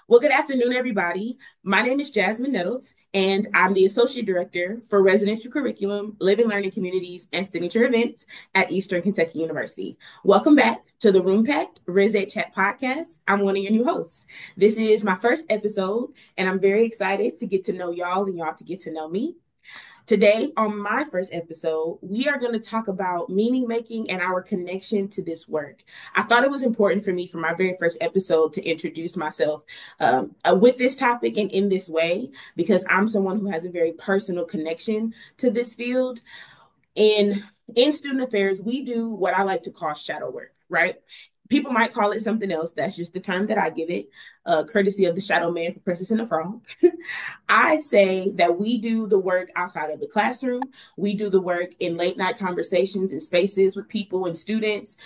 Well, good afternoon, everybody. My name is Jasmine Nettles, and I'm the Associate Director for Residential Curriculum, Living Learning Communities, and Signature Events at Eastern Kentucky University. Welcome back to the Room Packed Res Ed Chat podcast. I'm one of your new hosts. This is my first episode, and I'm very excited to get to know y'all and y'all to get to know me. Today, on my first episode, we are going to talk about meaning making and our connection to this work. I thought it was important for me for my very first episode to introduce myself with this topic and in this way, because I'm someone who has a very personal connection to this field. In in student affairs, we do what I like to call shadow work, right? People might call it something else. That's just the term that I give it, courtesy of the shadow man for Princess and the Frog. I say that we do the work outside of the classroom. We do the work in late night conversations and spaces with people and students,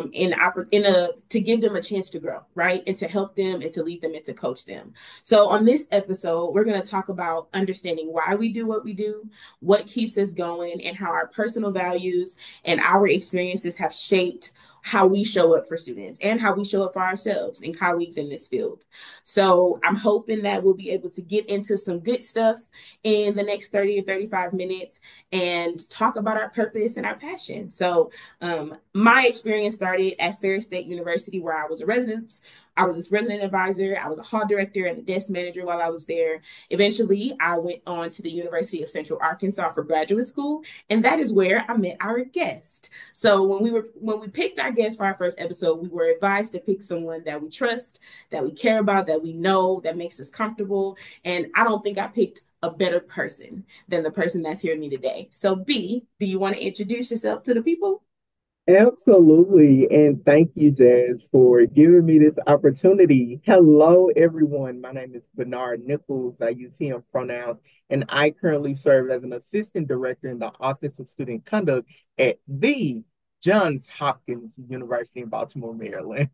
to give them a chance to grow, right, and to help them and to lead them and to coach them. So on this episode, we're going to talk about understanding why we do what we do, what keeps us going, and how our personal values and our experiences have shaped how we show up for students and how we show up for ourselves and colleagues in this field. So I'm hoping that we'll be able to get into some good stuff in the next 30 or 35 minutes and talk about our purpose and our passion. So my experience started at Ferris State University, where I was a resident. I was a resident advisor. I was a hall director and a desk manager while I was there. Eventually, I went on to the University of Central Arkansas for graduate school, and that is where I met our guest. So when we picked our guest for our first episode, we were advised to pick someone that we trust, that we care about, that we know, that makes us comfortable. And I don't think I picked a better person than the person that's here with me today. So B, do you want to introduce yourself to the people? Absolutely. And thank you, Jazz, for giving me this opportunity. Hello, everyone. My name is Bernard Nichols. I use him pronouns, and I currently serve as an assistant director in the Office of Student Conduct at the Johns Hopkins University in Baltimore, Maryland.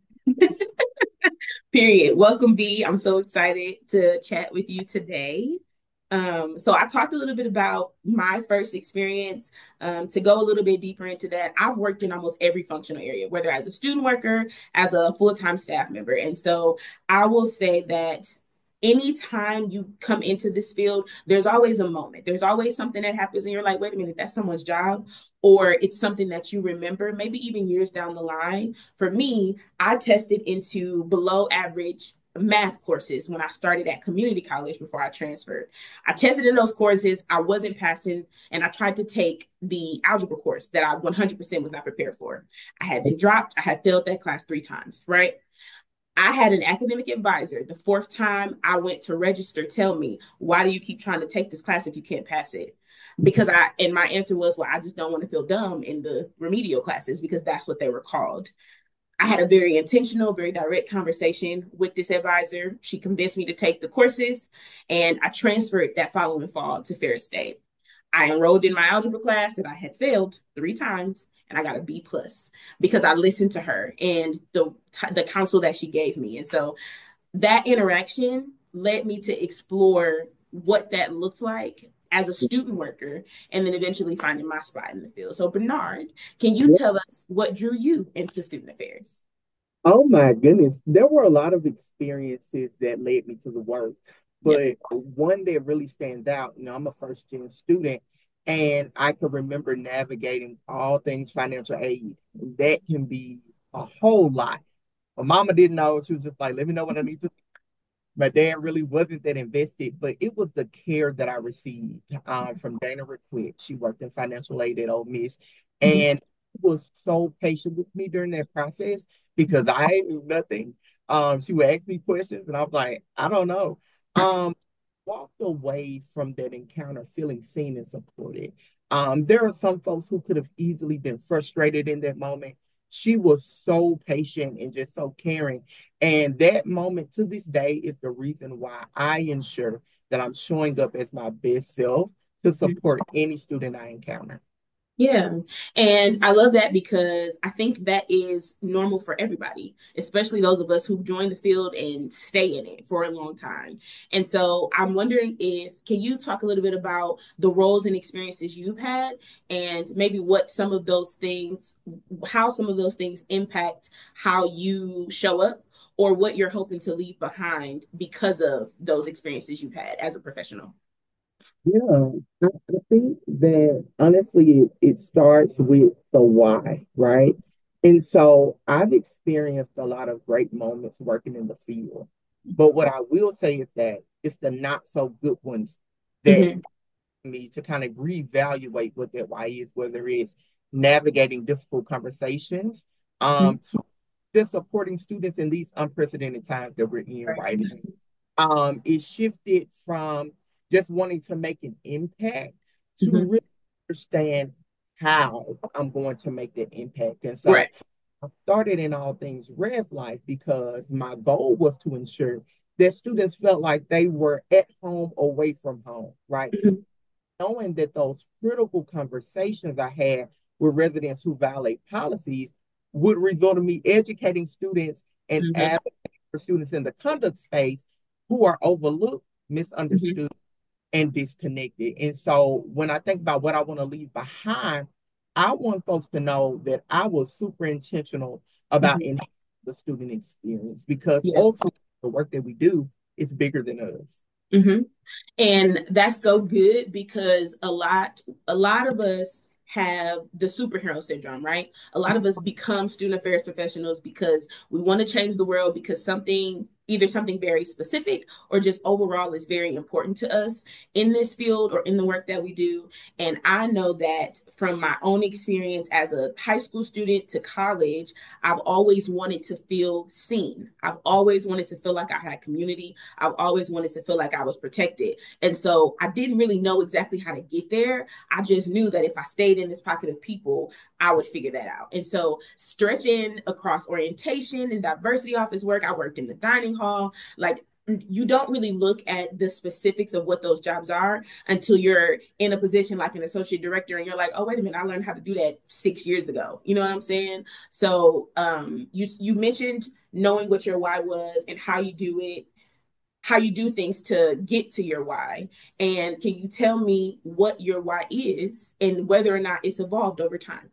Period. Welcome, B. I'm so excited to chat with you today. So I talked a little bit about my first experience. To go a little bit deeper into that, I've worked in almost every functional area, whether as a student worker, as a full-time staff member. And so I will say that anytime you come into this field, there's always a moment. There's always something that happens and you're like, wait a minute, that's someone's job. Or it's something that you remember, maybe even years down the line. For me, I tested into below average math courses when I started at community college before I transferred. I tested in those courses, I wasn't passing, and I tried to take the algebra course that I 100% was not prepared for. I had been dropped, I had failed that class 3 times, right? I had an academic advisor the fourth time I went to register tell me, why do you keep trying to take this class if you can't pass it? And my answer was, well, I just don't want to feel dumb in the remedial classes because that's what they were called. I had a very intentional, very direct conversation with this advisor. She convinced me to take the courses, and I transferred that following fall to Ferris State. I enrolled in my algebra class that I had failed 3 times, and I got a B plus because I listened to her and the counsel that she gave me. And so that interaction led me to explore what that looked like as a student worker and then eventually finding my spot in the field. So Bernard, can you tell us what drew you into student affairs? Oh my goodness. There were a lot of experiences that led me to the work, Yep. but one that really stands out, I'm a first gen student and I can remember navigating all things financial aid. That can be a whole lot. My mama didn't know. She was just like, let me know what I need to. My dad really wasn't that invested, but it was the care that I received from Dana Requit. She worked in financial aid at Ole Miss Mhm. and was so patient with me during that process because I knew nothing. She would ask me questions and I was like, I don't know. Um, Walked away from that encounter feeling seen and supported. There are some folks who could have easily been frustrated in that moment. She was so patient and just so caring. And that moment to this day is the reason why I ensure that I'm showing up as my best self to support any student I encounter. Yeah. And I love that because I think that is normal for everybody, especially those of us who join the field and stay in it for a long time. And so I'm wondering if, can you talk a little bit about the roles and experiences you've had and maybe what some of those things, how some of those things impact how you show up or what you're hoping to leave behind because of those experiences you've had as a professional? Yeah, I think that honestly, it starts with the why, right? And so I've experienced a lot of great moments working in the field. But what I will say is that it's the not so good ones that Mm-hmm. me to kind of reevaluate what that why is, whether it's navigating difficult conversations, Mm-hmm. to just supporting students in these unprecedented times that we're in, Right. right? It shifted from just wanting to make an impact to Mm-hmm. really understand how I'm going to make that impact. And Right. so I started in all things Res Life because my goal was to ensure that students felt like they were at home away from home, right? Mm-hmm. Knowing that those critical conversations I had with residents who violate policies would result in me educating students and Mm-hmm. advocating for students in the conduct space who are overlooked, Mm-hmm. misunderstood, and disconnected. And so when I think about what I want to leave behind, I want folks to know that I was super intentional about Mm-hmm. enhancing the student experience because Yeah. ultimately the work that we do is bigger than us. Mm-hmm. And that's so good because a lot of us have the superhero syndrome, right? A lot of us become student affairs professionals because we want to change the world because either something very specific or just overall is very important to us in this field or in the work that we do. And I know that from my own experience as a high school student to college, I've always wanted to feel seen. I've always wanted to feel like I had community. I've always wanted to feel like I was protected. And so I didn't really know exactly how to get there. I just knew that if I stayed in this pocket of people, I would figure that out. And so stretching across orientation and diversity office work, I worked in the dining hall. Like, you don't really look at the specifics of what those jobs are until you're in a position like an associate director and you're like, oh, wait a minute, I learned how to do that 6 years ago. You know what I'm saying? So you mentioned knowing what your why was and how you do things to get to your why. And can you tell me what your why is and whether or not it's evolved over time?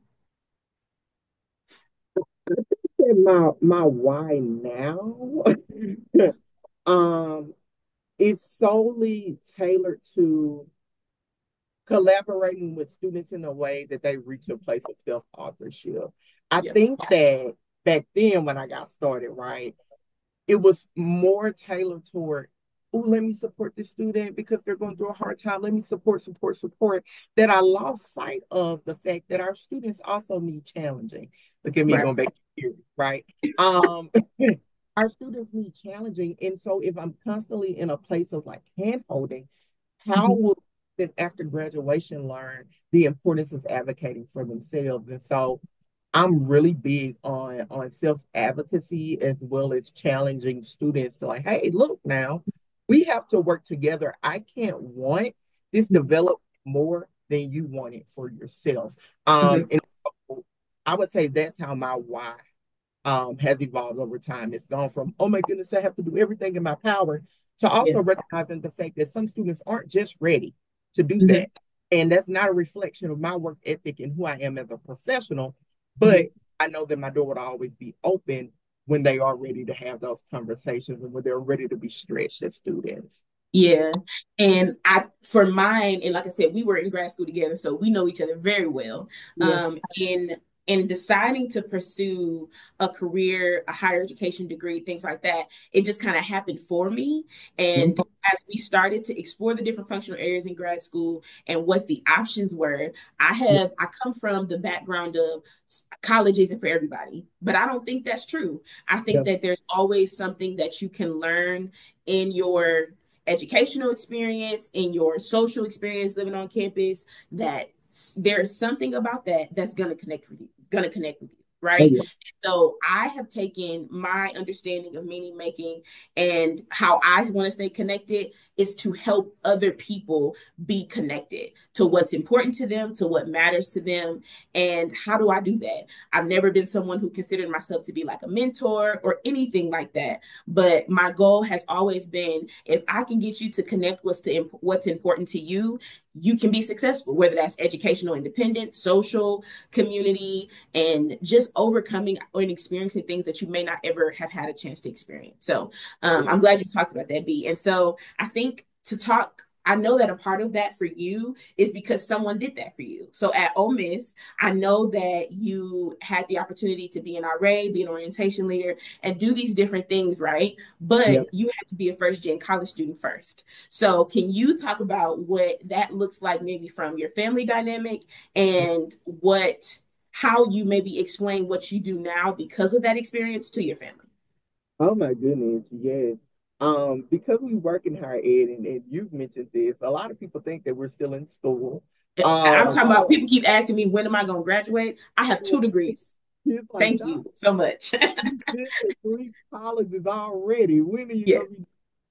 My why now Mhm. um is solely tailored to collaborating with students in a way that they reach a place of self-authorship. I Yeah. think that back then when I got started, right, it was more tailored toward, oh, let me support this student because they're going through a hard time. Let me support, that I lost sight of the fact that our students also need challenging. Look at me Right. going back to theory, right? Um, our students need challenging. And so if I'm constantly in a place of like hand holding, how Mhm. will then after graduation learn the importance of advocating for themselves? And so I'm really big on self advocacy as well as challenging students to like, hey, look now, we have to work together. I can't want this develop more than you want it for yourself. Mhm. And so I would say that's how my why has evolved over time. It's gone from, oh my goodness, I have to do everything in my power to Yeah. also recognizing the fact that some students aren't just ready to do Mhm. that. And that's not a reflection of my work ethic and who I am as a professional, but Mhm. I know that my door would always be open when they are ready to have those conversations and when they're ready to be stretched as students. Yeah. And for mine, and like I said, we were in grad school together, so we know each other very well. Yeah. In deciding to pursue a career, a higher education degree, things like that, it just kind of happened for me. And as we started to explore the different functional areas in grad school and what the options were, I come from the background of college isn't for everybody, but I don't think that's true. I think Yeah. that there's always something that you can learn in your educational experience, in your social experience living on campus, that there's something about that that's gonna connect with you, Oh, right? yeah. So I have taken my understanding of meaning making and how I want to stay connected is to help other people be connected to what's important to them, to what matters to them. And how do I do that? I've never been someone who considered myself to be like a mentor or anything like that. But my goal has always been if I can get you to connect what's important to you, you can be successful, whether that's educational independence, social, community, and just overcoming and experiencing things that you may not ever have had a chance to experience. So I'm glad you talked about that, B. And so I think to talk, I know that a part of that for you is because someone did that for you. So at Ole Miss, I know that you had the opportunity to be an RA, be an orientation leader, and do these different things, right? Yeah. But you had to be a first gen college student first. So can you talk about what that looks like, maybe from your family dynamic, and what how you maybe explain what you do now because of that experience to your family? Oh my goodness, yes. Because we work in higher ed, and you've mentioned this, a lot of people think that we're still in school. I'm Um, talking about people keep asking me, when am I going to graduate? I have 2 degrees. it's like, Thank no, you so much. you've been to three colleges already. When are you Yeah. gonna be?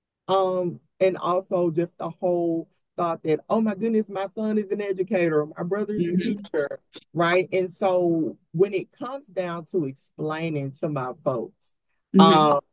And also just the whole thought that, oh my goodness, my son is an educator, my brother is a Mm-hmm. teacher, right? And so when it comes down to explaining to my folks, Mm-hmm. um,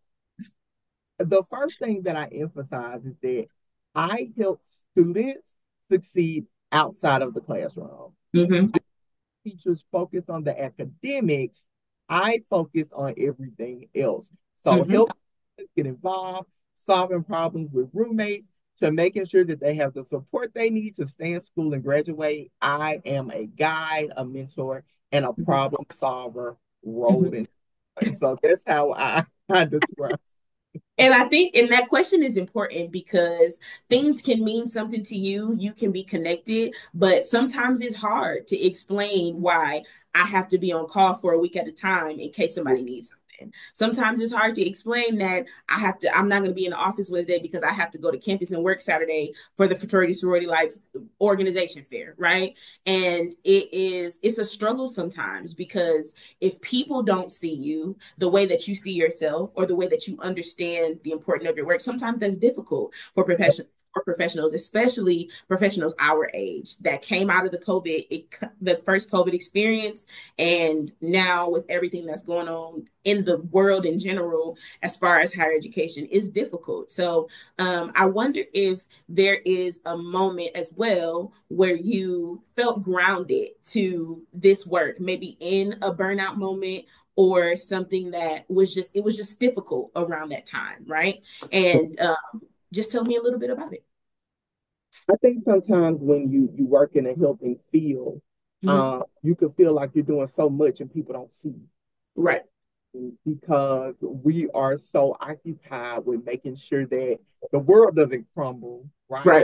the first thing that I emphasize is that I help students succeed outside of the classroom. Mm-hmm. Teachers focus on the academics, I focus on everything else. So Mm-hmm. help students get involved, solving problems with roommates, to making sure that they have the support they need to stay in school and graduate. I am a guide, a mentor, and a problem solver rolled Mm-hmm. in. So that's how I describe. And I think, and that question is important because things can mean something to you. You can be connected, but sometimes it's hard to explain why I have to be on call for a week at a time in case somebody needs something. Sometimes it's hard to explain that I'm not going to be in the office Wednesday because I have to go to campus and work Saturday for the fraternity sorority life organization fair, right? And it's a struggle sometimes because if people don't see you the way that you see yourself or the way that you understand the importance of your work, sometimes that's difficult for professionals, especially professionals our age that came out of the first COVID experience, and now with everything that's going on in the world in general, as far as higher education, is difficult. So I wonder if there is a moment as well where you felt grounded to this work, maybe in a burnout moment or something that was just difficult around that time, right? And just tell me a little bit about it. I think sometimes when you work in a helping field, Mm-hmm. you can feel like you're doing so much and people don't see Right. because we are so occupied with making sure that the world doesn't crumble, right? Right.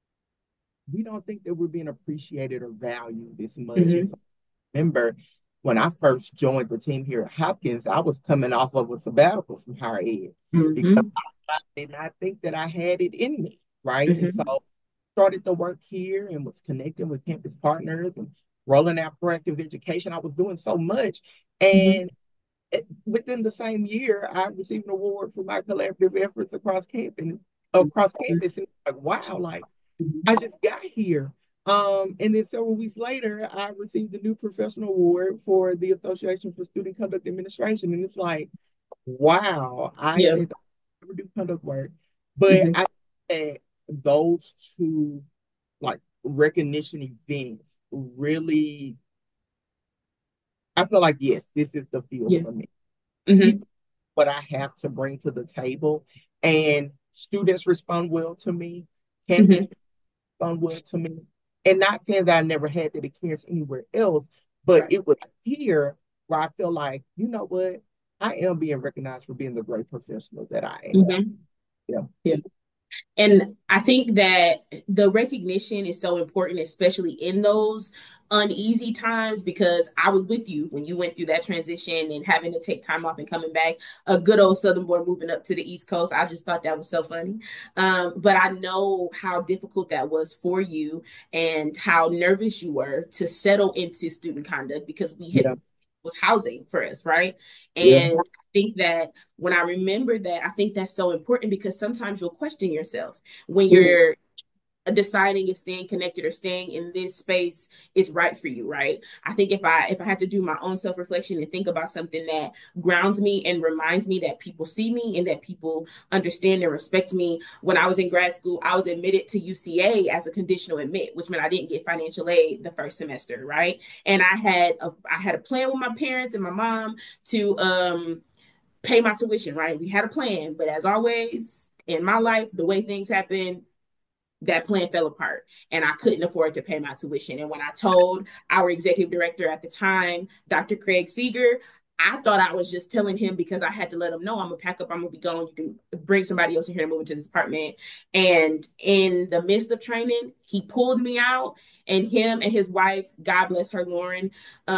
We don't think that we're being appreciated or valued this much. And Mm-hmm. so I remember when I first joined the team here at Hopkins, I was coming off of a sabbatical from higher ed because Mm-hmm. I did not think that I had it in me, right? And Mm-hmm. so started to work here and was connecting with campus partners and rolling out proactive education. I was doing so much. Mm-hmm. And within the same year, I received an award for my collaborative efforts across campus. And like, wow, like I just got here. And then several weeks later, I received a new professional award for the Association for Student Conduct Administration. And it's like, wow, I Yeah. said I never do conduct work, but Mm-hmm. I had those two like recognition events really, I feel like, yes, this is the field Yeah. for me. Mm-hmm. People, what I have to bring to the table, and students respond well to me, campus Mm-hmm. respond well to me. And not saying that I never had that experience anywhere else, but Right. it was here where I feel like, you know what, I am being recognized for being the great professional that I am. Mm-hmm. Yeah. Yeah. And I think that the recognition is so important, especially in those uneasy times, because I was with you when you went through that transition and having to take time off and coming back. A good old Southern boy moving up to the East Coast. I just thought that was so funny. But I know how difficult that was for you and how nervous you were to settle into student conduct because we had Yeah. was housing for us, right? Yeah. And I think that when I remember that, I think that's so important because sometimes you'll question yourself when Mm. you're deciding if staying connected or staying in this space is right for you, right? I think if I had to do my own self-reflection and think about something that grounds me and reminds me that people see me and that people understand and respect me. When I was in grad school, I was admitted to UCA as a conditional admit, which meant I didn't get financial aid the first semester, right? And I had a plan with my parents and my mom to pay my tuition, right? We had a plan, but as always in my life, the way things happen, that plan fell apart and I couldn't afford to pay my tuition. And when I told our executive director at the time, Dr. Craig Seeger, I thought I was just telling him because I had to let him know I'm gonna pack up, I'm gonna be gone. You can bring somebody else in here to move into this apartment. And in the midst of training, he pulled me out, and him and his wife, God bless her, Lauren,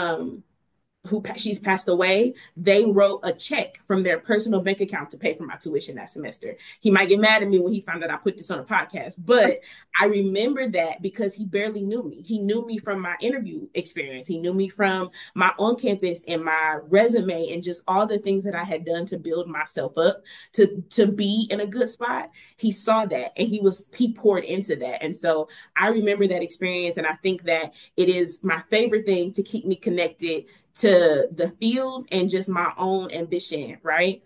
she's passed away, they wrote a check from their personal bank account to pay for my tuition that semester. He might get mad at me when he found out I put this on a podcast, but I remember that because he barely knew me. He knew me from my interview experience. He knew me from my on campus and my resume and just all the things that I had done to build myself up to be in a good spot. He saw that and he poured into that. And so I remember that experience, and I think that it is my favorite thing to keep me connected to the field and just my own ambition, right?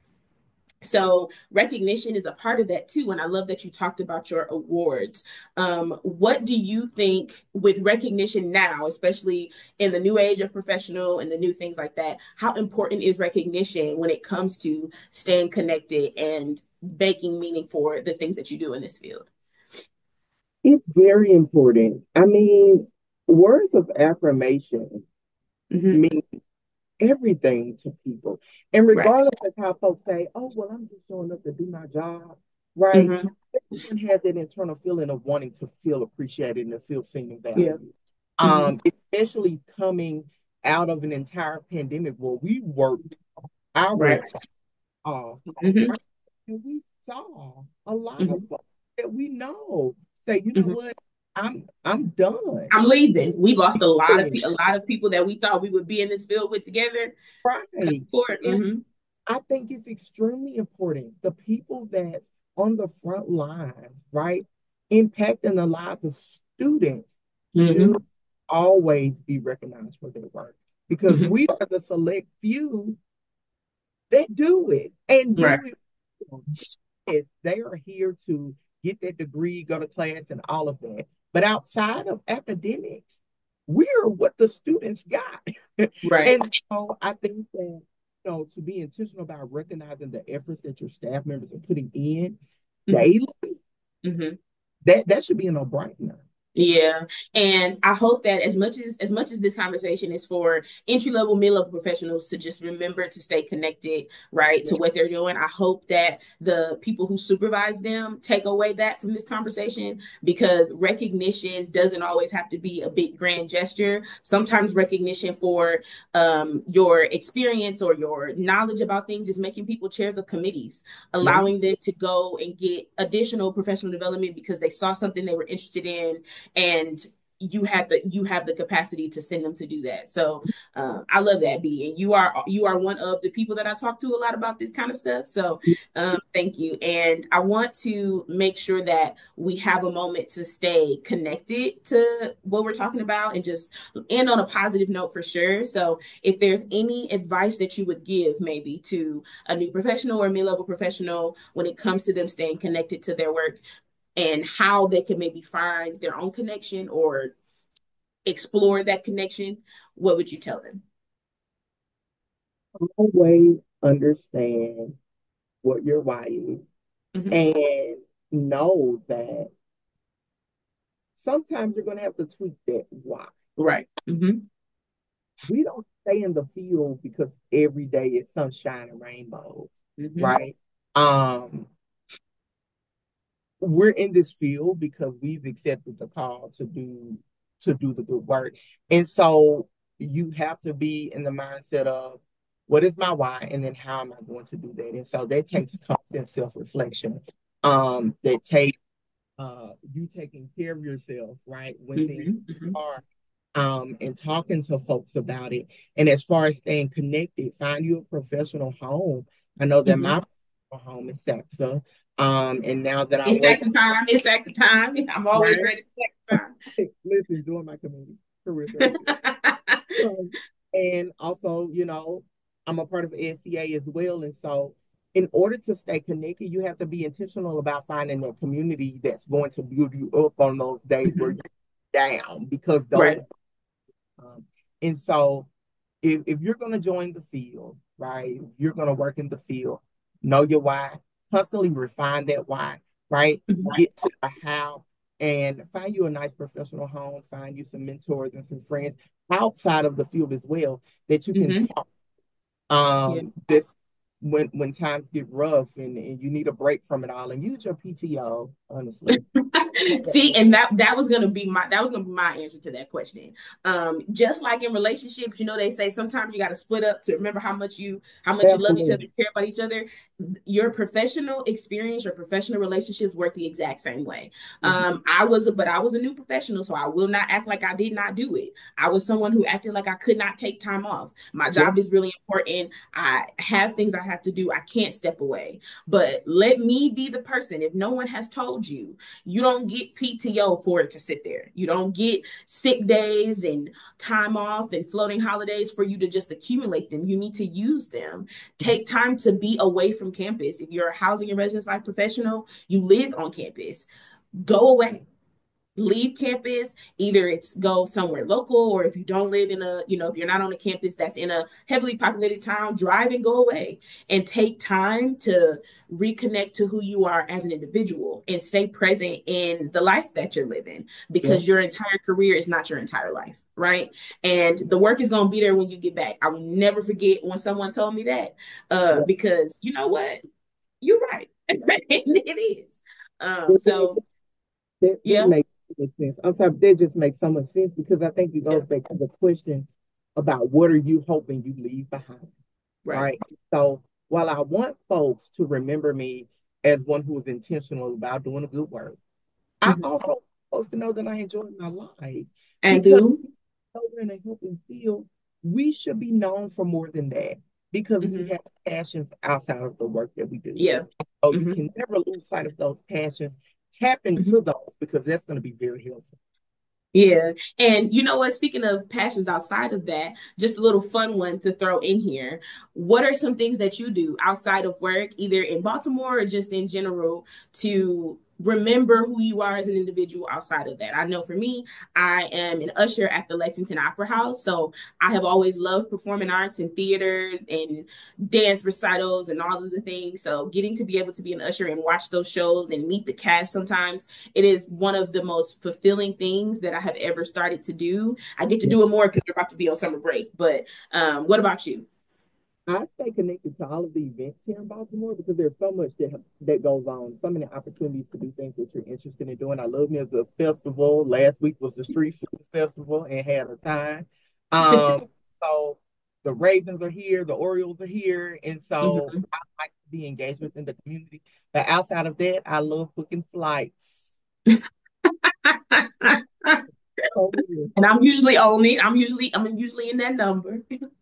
So recognition is a part of that too. And I love that you talked about your awards. What do you think with recognition now, especially in the new age of professional and the new things like that, how important is recognition when it comes to staying connected and making meaning for the things that you do in this field? It's very important. I mean, words of affirmation Mm-hmm. mean everything to people. And Right. regardless of how folks say, oh, well, I'm just showing up to do my job, right? Mm-hmm. Everyone has that internal feeling of wanting to feel appreciated and to feel seen and Yeah. valued. Mm-hmm. Especially coming out of an entire pandemic where we worked our Right. tail off, Mm-hmm. right? And we saw a lot of Mm-hmm. folks that we know say, you know Mm-hmm. what, I'm done. I'm leaving. We lost Yeah, a lot of people that we thought we would be in this field with together. Cut right. forward. And Mm-hmm. I think it's extremely important. The people that's on the front lines, right, impacting the lives of students Mm-hmm. should always be recognized for their work because Mm-hmm. we are the select few that do it and Right. do it well. Yes, they are here to get that degree, go to class, and all of that. But outside of academics, we're what the students got. Right. And so I think that, to be intentional about recognizing the efforts that your staff members are putting in Mm-hmm. daily, Mm-hmm. that should be a no-brainer. Yeah, and I hope that as much as this conversation is for entry level, mid level professionals to just remember to stay connected, right, to what they're doing. I hope that the people who supervise them take away that from this conversation because recognition doesn't always have to be a big grand gesture. Sometimes recognition for your experience or your knowledge about things is making people chairs of committees, Yeah. allowing them to go and get additional professional development because they saw something they were interested in and you have the capacity to send them to do that. So I love that, B, and you are one of the people that I talk to a lot about this kind of stuff. So thank you, and I want to make sure that we have a moment to stay connected to what we're talking about and just end on a positive note for sure. So if there's any advice that you would give maybe to a new professional or mid-level professional when it comes to them staying connected to their work and how they can maybe find their own connection or explore that connection, what would you tell them? Always understand what your why is Mm-hmm. and know that sometimes you're going to have to tweak that why. Right. Mm-hmm. We don't stay in the field because every day is sunshine and rainbows, Mm-hmm. right? Um, we're in this field because we've accepted the call to do the good work. And so you have to be in the mindset of what is my why and then how am I going to do that? And so that takes constant self-reflection. That takes you taking care of yourself, right? When things Mm-hmm. Mm-hmm. are and talking to folks about it. And as far as staying connected, find you a professional home. I know that Mm-hmm. my home is SACSA. And now that I It's work, acting time. It's acting time. I'm always right? ready for acting Listen, doing my community career service. time. And also, I'm a part of SCA as well. And so, in order to stay connected, you have to be intentional about finding that community that's going to build you up on those days where Mhm. you're down because those, Right. um, and so if you're going to join the field, right, you're going to work in the field, know your why, constantly refine that why, right? Mhm. Get to the how and find you a nice professional home, find you some mentors and some friends outside of the field as well that you can Mhm. talk. Yeah. This when times get rough and you need a break from it all and use your PTO, honestly. See, and that was gonna be my answer to that question. Just like in relationships, they say sometimes you got to split up to remember how much you love each other, Absolutely. care about each other. Your professional experience, your professional relationships work the exact same way. Mhm. I was a new professional, so I will not act like I did not do it. I was someone who acted like I could not take time off. My Yeah. job is really important. I have things I have to do. I can't step away. But let me be the person. If no one has told you, you don't get PTO for it to sit there. You don't get sick days and time off and floating holidays for you to just accumulate them. You need to use them. Take time to be away from campus. If you're a housing and residence life professional, you live on campus. Go away, leave campus. Either it's go somewhere local, or if you don't live if you're not on a campus that's in a heavily populated town, drive and go away and take time to reconnect to who you are as an individual and stay present in the life that you're living, Yeah. because your entire career is not your entire life, right? And the work is going to be there when you get back. I will never forget when someone told me that, Yeah. because you know what, you're right. It is. Yeah. So That yeah. makes so much sense. I'm sorry, that just makes so much sense because I think it Yeah. goes back to the question about what are you hoping you leave behind, Right. right? So while I want folks to remember me as one who is intentional about doing a good work, I Mhm. also want folks to know that I enjoy my life And because do. over in a helping field, we should be known for more than that because we Hmm. have passions outside of the work that we do. Yeah. So you Hmm. can never lose sight of those passions. Tap Hmm. into those because that's going to be very helpful. Yeah. And you know what? Speaking of passions outside of that, just a little fun one to throw in here. What are some things that you do outside of work, either in Baltimore or just in general, to remember who you are as an individual outside of that? I know for me, I am an usher at the Lexington Opera House. So I have always loved performing arts and theaters and dance recitals and all of the things. So getting to be able to be an usher and watch those shows and meet the cast sometimes, it is one of the most fulfilling things that I have ever started to do. I get to Yeah. do it more because we're about to be on summer break. But what about you? I stay connected to all of the events here in Baltimore because there's so much that goes on, so many opportunities to do things that you're interested in doing. I love me a good festival. Last week was the Street Food Festival and had a time. Um, so the Ravens are here, the Orioles are here, and so Mhm. I like to be engaged within the community. But outside of that, I love booking flights. So, yeah. And I'm usually in that number.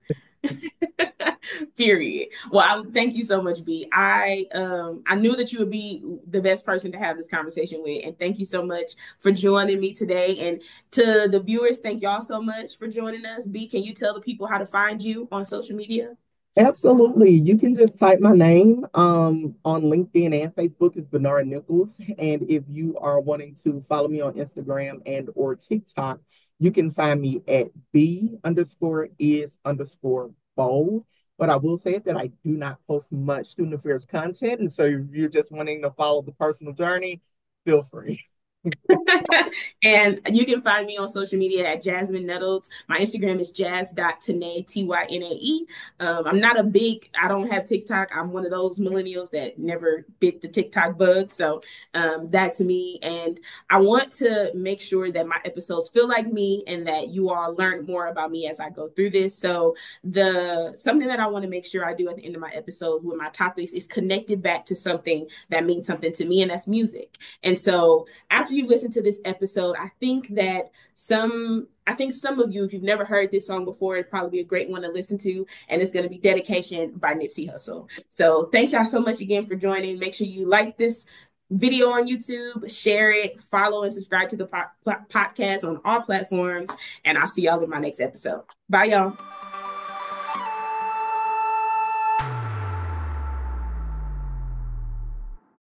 Period. Well, thank you so much, B. I knew that you would be the best person to have this conversation with, and thank you so much for joining me today. And to the viewers, thank y'all so much for joining us. B, can you tell the people how to find you on social media? Absolutely. You can just type my name on LinkedIn and Facebook is Bernard Nichols. And if you are wanting to follow me on Instagram and or TikTok, you can find me at B underscore is underscore bold. What I will say is that I do not post much student affairs content. And so if you're just wanting to follow the personal journey, feel free. And you can find me on social media at Jasmine Nettles. My Instagram is jazz.tanae, Tynae. I don't have TikTok. I'm one of those millennials that never bit the TikTok bug. So that's me. And I want to make sure that my episodes feel like me and that you all learn more about me as I go through this. So something that I want to make sure I do at the end of my episodes with my topics is connected back to something that means something to me, and that's music. And so after after you've listened to this episode, I think some of you, if you've never heard this song before, it'd probably be a great one to listen to. And it's going to be Dedication by Nipsey Hussle. So thank y'all so much again for joining. Make sure you like this video on YouTube, share it, follow and subscribe to the podcast on all platforms. And I'll see y'all in my next episode. Bye, y'all.